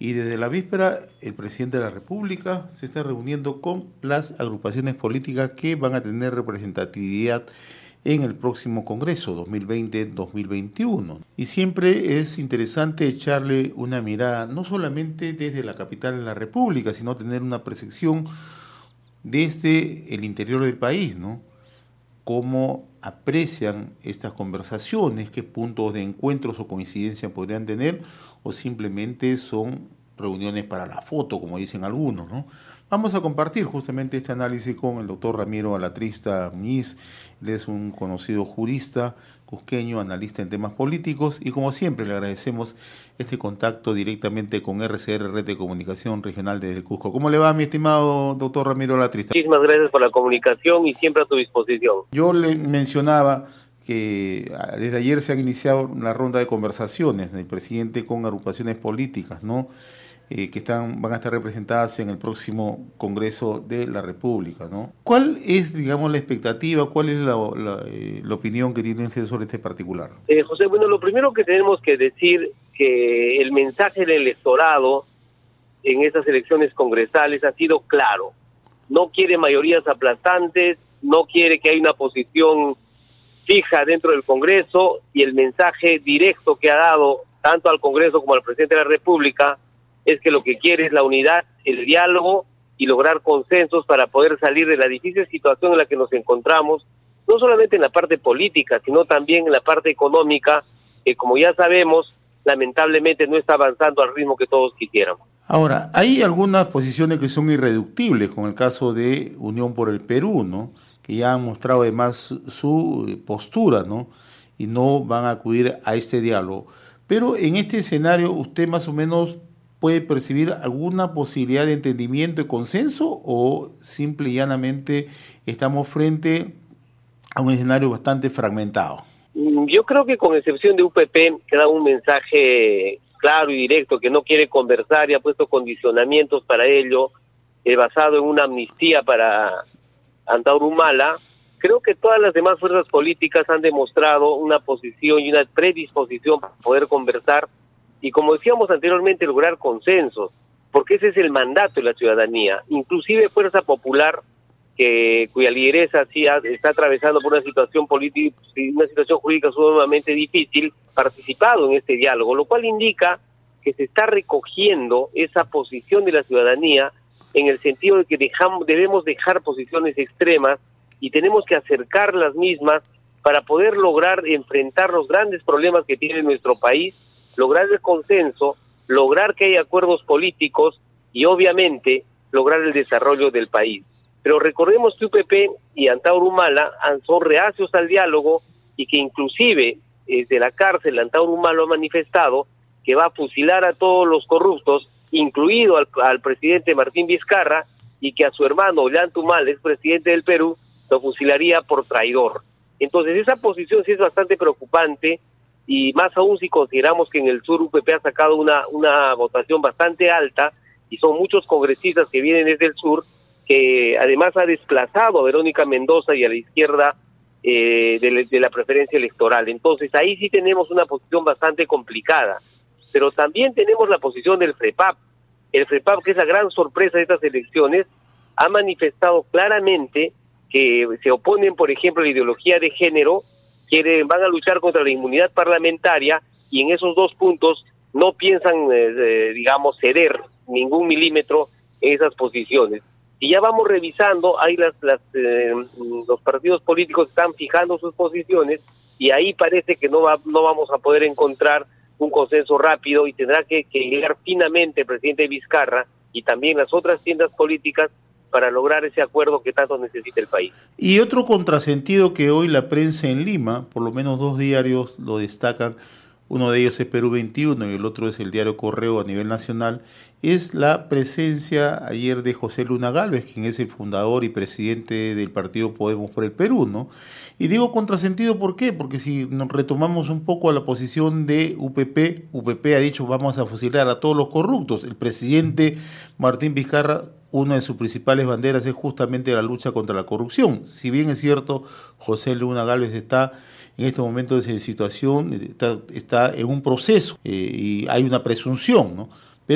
Y desde la víspera, el presidente de la República se está reuniendo con las agrupaciones políticas que van a tener representatividad en el próximo Congreso 2020-2021. Y siempre es interesante echarle una mirada, no solamente desde la capital de la República, sino tener una percepción desde el interior del país, ¿no? Cómo aprecian estas conversaciones, qué puntos de encuentros o coincidencia podrían tener, o simplemente son reuniones para la foto, como dicen algunos, ¿no? Vamos a compartir justamente este análisis con el doctor Ramiro Alatrista Muñiz. Él es un conocido jurista cusqueño, analista en temas políticos, y como siempre le agradecemos este contacto directamente con RCR, Red de Comunicación Regional desde el Cusco. ¿Cómo le va, mi estimado doctor Ramiro Alatrista? Muchísimas gracias por la comunicación y siempre a tu disposición. Yo le mencionaba que desde ayer se han iniciado una ronda de conversaciones del presidente con agrupaciones políticas, ¿no? Que van a estar representadas en el próximo Congreso de la República, ¿no? ¿Cuál es, digamos, la expectativa? ¿Cuál es la opinión que tiene usted sobre este particular? José, bueno, lo primero que tenemos que decir que el mensaje del electorado en estas elecciones congresales ha sido claro. No quiere mayorías aplastantes, no quiere que haya una posición fija dentro del Congreso, y el mensaje directo que ha dado tanto al Congreso como al presidente de la República es que lo que quiere es la unidad, el diálogo y lograr consensos para poder salir de la difícil situación en la que nos encontramos, no solamente en la parte política, sino también en la parte económica, que como ya sabemos, lamentablemente no está avanzando al ritmo que todos quisiéramos. Ahora, hay algunas posiciones que son irreductibles, como el caso de Unión por el Perú, ¿no? Que ya han mostrado además su postura, ¿no? Y no van a acudir a este diálogo. Pero en este escenario, ¿usted más o menos puede percibir alguna posibilidad de entendimiento y consenso, o simple y llanamente estamos frente a un escenario bastante fragmentado? Yo creo que con excepción de UPP, que da un mensaje claro y directo, que no quiere conversar y ha puesto condicionamientos para ello, basado en una amnistía para Antauro Humala, creo que todas las demás fuerzas políticas han demostrado una posición y una predisposición para poder conversar y, como decíamos anteriormente, lograr consensos, porque ese es el mandato de la ciudadanía. Inclusive Fuerza Popular, cuya lideresa está atravesando por una situación política, una situación jurídica sumamente difícil, participado en este diálogo, lo cual indica que se está recogiendo esa posición de la ciudadanía en el sentido de que debemos dejar posiciones extremas y tenemos que acercar las mismas para poder lograr enfrentar los grandes problemas que tiene nuestro país, lograr el consenso, lograr que haya acuerdos políticos y obviamente lograr el desarrollo del país. Pero recordemos que UPP y Antauro Humala son reacios al diálogo y que inclusive desde la cárcel Antauro Humala ha manifestado que va a fusilar a todos los corruptos, incluido al presidente Martín Vizcarra, y que a su hermano Ollanta Humala, expresidente del Perú, lo fusilaría por traidor. Entonces esa posición sí es bastante preocupante, y más aún si consideramos que en el sur UPP ha sacado una votación bastante alta, y son muchos congresistas que vienen desde el sur, que además ha desplazado a Verónica Mendoza y a la izquierda de la preferencia electoral. Entonces ahí sí tenemos una posición bastante complicada. Pero también tenemos la posición del FREPAP. El FREPAP, que es la gran sorpresa de estas elecciones, ha manifestado claramente que se oponen, por ejemplo, a la ideología de género, van a luchar contra la inmunidad parlamentaria, y en esos dos puntos no piensan, digamos, ceder ningún milímetro en esas posiciones. Y ya vamos revisando, ahí los partidos políticos están fijando sus posiciones, y ahí parece que no vamos a poder encontrar un consenso rápido, y tendrá que llegar finamente el presidente Vizcarra y también las otras tiendas políticas para lograr ese acuerdo que tanto necesita el país. Y otro contrasentido que hoy la prensa en Lima, por lo menos dos diarios lo destacan, uno de ellos es Perú 21 y el otro es el diario Correo a nivel nacional, es la presencia ayer de José Luna Gálvez, quien es el fundador y presidente del partido Podemos por el Perú, ¿no? Y digo contrasentido, ¿por qué? Porque si nos retomamos un poco a la posición de UPP ha dicho vamos a fusilar a todos los corruptos. El presidente Martín Vizcarra, una de sus principales banderas es justamente la lucha contra la corrupción. Si bien es cierto, José Luna Gálvez está en estos momentos de situación, está en un proceso y hay una presunción, ¿no? Pero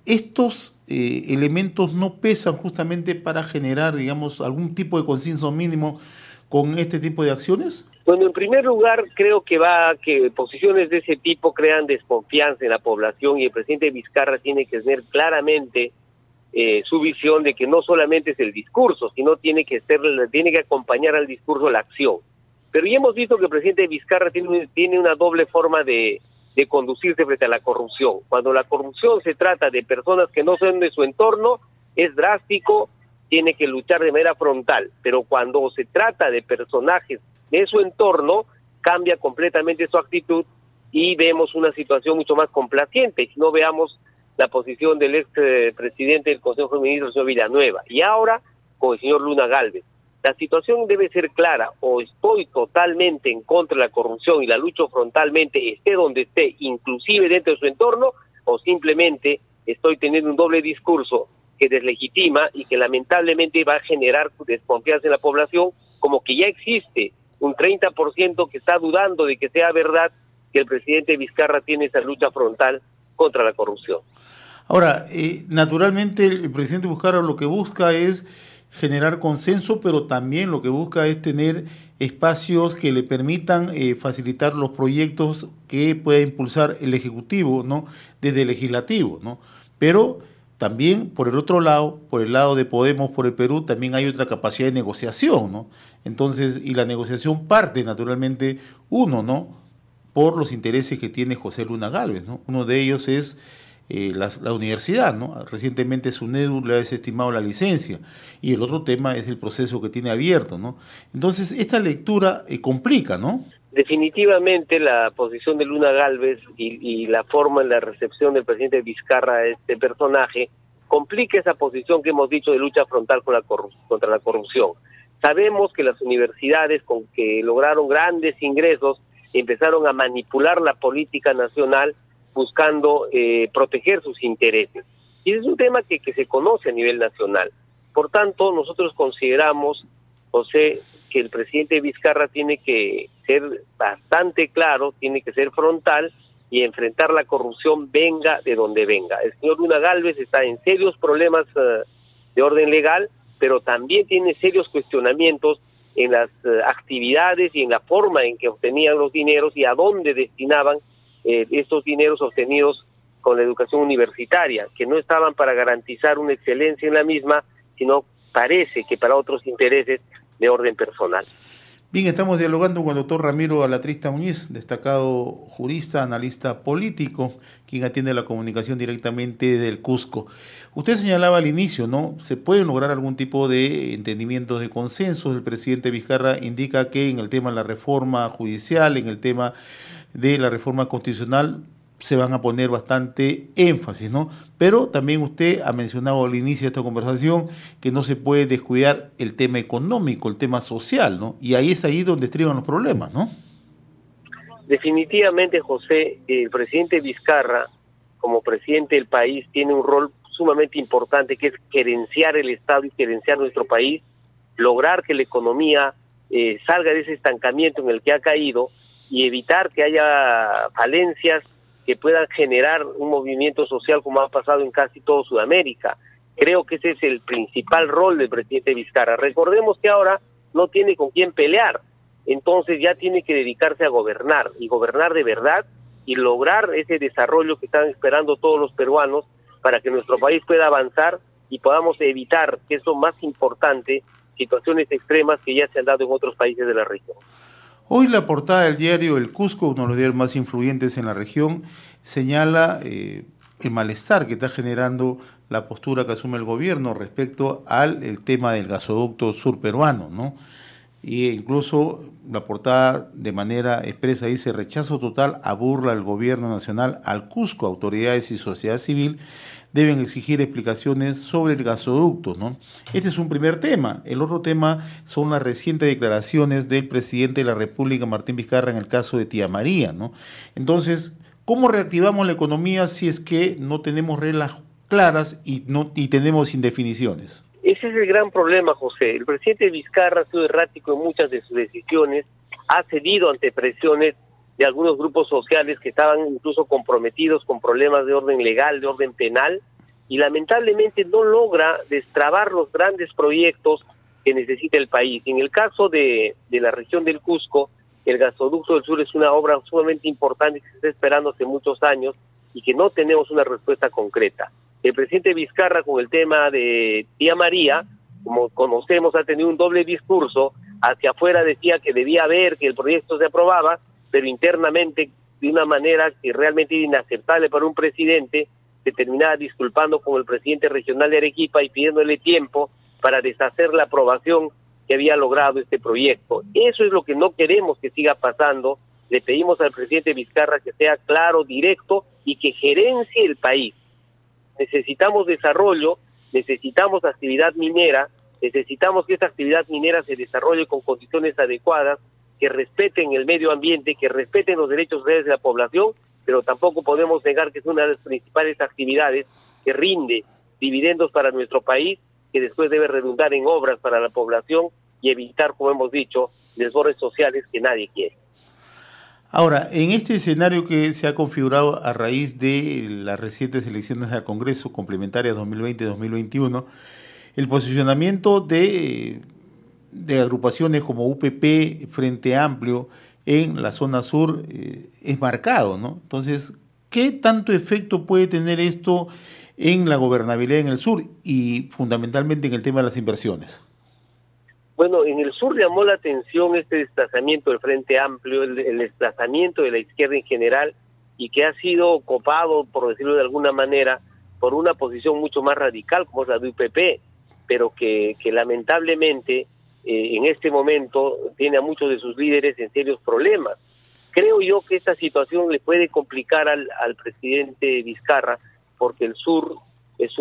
¿estos elementos no pesan justamente para generar, digamos, algún tipo de consenso mínimo con este tipo de acciones? Bueno, en primer lugar, creo que posiciones de ese tipo crean desconfianza en la población, y el presidente Vizcarra tiene que tener claramente su visión de que no solamente es el discurso, sino tiene que acompañar al discurso la acción. Pero ya hemos visto que el presidente Vizcarra tiene una doble forma de conducirse frente a la corrupción. Cuando la corrupción se trata de personas que no son de su entorno, es drástico, tiene que luchar de manera frontal. Pero cuando se trata de personajes de su entorno, cambia completamente su actitud y vemos una situación mucho más complaciente. Si no, veamos la posición del ex presidente del Consejo de Ministros, el señor Villanueva, y ahora con el señor Luna Gálvez. La situación debe ser clara: o estoy totalmente en contra de la corrupción y la lucho frontalmente, esté donde esté, inclusive dentro de su entorno, o simplemente estoy teniendo un doble discurso que deslegitima y que lamentablemente va a generar desconfianza en la población, como que ya existe un 30% que está dudando de que sea verdad que el presidente Vizcarra tiene esa lucha frontal contra la corrupción. Ahora, naturalmente el presidente Vizcarra lo que busca es generar consenso, pero también lo que busca es tener espacios que le permitan facilitar los proyectos que pueda impulsar el Ejecutivo, ¿no?, desde el Legislativo, ¿no? Pero también, por el otro lado, por el lado de Podemos por el Perú, también hay otra capacidad de negociación, ¿no? Entonces, y la negociación parte, naturalmente, ¿no?, por los intereses que tiene José Luna Gálvez, ¿no? Uno de ellos es la universidad, ¿no? Recientemente SUNEDU le ha desestimado la licencia, y el otro tema es el proceso que tiene abierto, ¿no? Entonces, esta lectura complica, ¿no? Definitivamente la posición de Luna Gálvez y la forma en la recepción del presidente Vizcarra a este personaje complica esa posición que hemos dicho de lucha frontal contra la corrupción. Sabemos que las universidades, con que lograron grandes ingresos, empezaron a manipular la política nacional buscando proteger sus intereses. Y es un tema que se conoce a nivel nacional. Por tanto, nosotros consideramos, José, que el presidente Vizcarra tiene que ser bastante claro, tiene que ser frontal y enfrentar la corrupción venga de donde venga. El señor Luna Gálvez está en serios problemas de orden legal, pero también tiene serios cuestionamientos en las actividades y en la forma en que obtenían los dineros y a dónde destinaban estos dineros obtenidos con la educación universitaria, que no estaban para garantizar una excelencia en la misma, sino parece que para otros intereses de orden personal. Bien, estamos dialogando con el doctor Ramiro Alatrista Muñiz, destacado jurista, analista político, quien atiende la comunicación directamente del Cusco. Usted señalaba al inicio, ¿no? Se pueden lograr algún tipo de entendimientos de consensos. El presidente Vizcarra indica que en el tema de la reforma judicial, en el tema de la reforma constitucional, se van a poner bastante énfasis, ¿no? Pero también usted ha mencionado al inicio de esta conversación que no se puede descuidar el tema económico, el tema social, ¿no? Y ahí es donde estriban los problemas, ¿no? Definitivamente, José, el presidente Vizcarra, como presidente del país, tiene un rol sumamente importante, que es gerenciar el Estado y gerenciar nuestro país, lograr que la economía salga de ese estancamiento en el que ha caído y evitar que haya falencias que puedan generar un movimiento social como ha pasado en casi todo Sudamérica. Creo que ese es el principal rol del presidente Vizcarra. Recordemos que ahora no tiene con quién pelear, entonces ya tiene que dedicarse a gobernar, y gobernar de verdad, y lograr ese desarrollo que están esperando todos los peruanos para que nuestro país pueda avanzar y podamos evitar, que es lo más importante, situaciones extremas que ya se han dado en otros países de la región. Hoy la portada del diario El Cusco, uno de los diarios más influyentes en la región, señala el malestar que está generando la postura que asume el gobierno respecto al tema del gasoducto surperuano, ¿no? Y incluso la portada de manera expresa dice: rechazo total a burla del gobierno nacional al Cusco, autoridades y sociedad civil deben exigir explicaciones sobre el gasoducto, ¿no? Este es un primer tema. El otro tema son las recientes declaraciones del presidente de la República, Martín Vizcarra, en el caso de Tía María, ¿no? Entonces, ¿cómo reactivamos la economía si es que no tenemos reglas claras y tenemos indefiniciones? Ese es el gran problema, José. El presidente Vizcarra ha sido errático en muchas de sus decisiones, ha cedido ante presiones de algunos grupos sociales que estaban incluso comprometidos con problemas de orden legal, de orden penal, y lamentablemente no logra destrabar los grandes proyectos que necesita el país. En el caso de la región del Cusco, el gasoducto del sur es una obra sumamente importante que se está esperando hace muchos años y que no tenemos una respuesta concreta. El presidente Vizcarra, con el tema de Tía María, como conocemos, ha tenido un doble discurso. Hacia afuera decía que debía ver que el proyecto se aprobaba, pero internamente, de una manera que realmente era inaceptable para un presidente, se terminaba disculpando con el presidente regional de Arequipa y pidiéndole tiempo para deshacer la aprobación que había logrado este proyecto. Eso es lo que no queremos que siga pasando. Le pedimos al presidente Vizcarra que sea claro, directo y que gerencie el país. Necesitamos desarrollo, necesitamos actividad minera, necesitamos que esta actividad minera se desarrolle con condiciones adecuadas, que respeten el medio ambiente, que respeten los derechos reales de la población, pero tampoco podemos negar que es una de las principales actividades que rinde dividendos para nuestro país, que después debe redundar en obras para la población y evitar, como hemos dicho, desbordes sociales que nadie quiere. Ahora, en este escenario que se ha configurado a raíz de las recientes elecciones al Congreso complementarias 2020-2021, el posicionamiento de agrupaciones como UPP, Frente Amplio, en la zona sur es marcado, ¿no? Entonces, ¿qué tanto efecto puede tener esto en la gobernabilidad en el sur y fundamentalmente en el tema de las inversiones? Bueno, en el sur llamó la atención este desplazamiento del Frente Amplio, el desplazamiento de la izquierda en general, y que ha sido copado, por decirlo de alguna manera, por una posición mucho más radical como es la de UPP, pero que lamentablemente en este momento tiene a muchos de sus líderes en serios problemas. Creo yo que esta situación le puede complicar al presidente Vizcarra, porque el sur es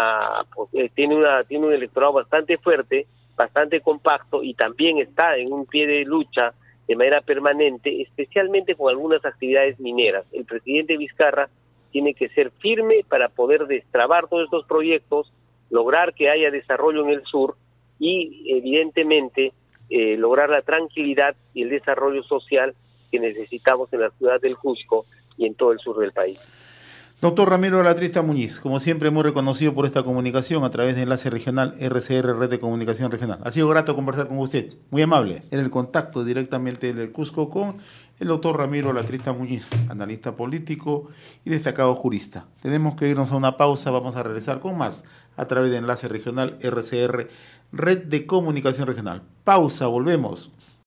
tiene un electorado bastante fuerte, bastante compacto, y también está en un pie de lucha de manera permanente, especialmente con algunas actividades mineras. El presidente Vizcarra tiene que ser firme para poder destrabar todos estos proyectos, lograr que haya desarrollo en el sur y evidentemente lograr la tranquilidad y el desarrollo social que necesitamos en la ciudad del Cusco y en todo el sur del país. Doctor Ramiro Alatrista Muñiz, como siempre muy reconocido por esta comunicación a través de Enlace Regional RCR, Red de Comunicación Regional. Ha sido grato conversar con usted, muy amable. En el contacto directamente del Cusco con el doctor Ramiro Alatrista Muñiz, analista político y destacado jurista. Tenemos que irnos a una pausa, vamos a regresar con más a través de Enlace Regional RCR, Red de Comunicación Regional. Pausa, volvemos.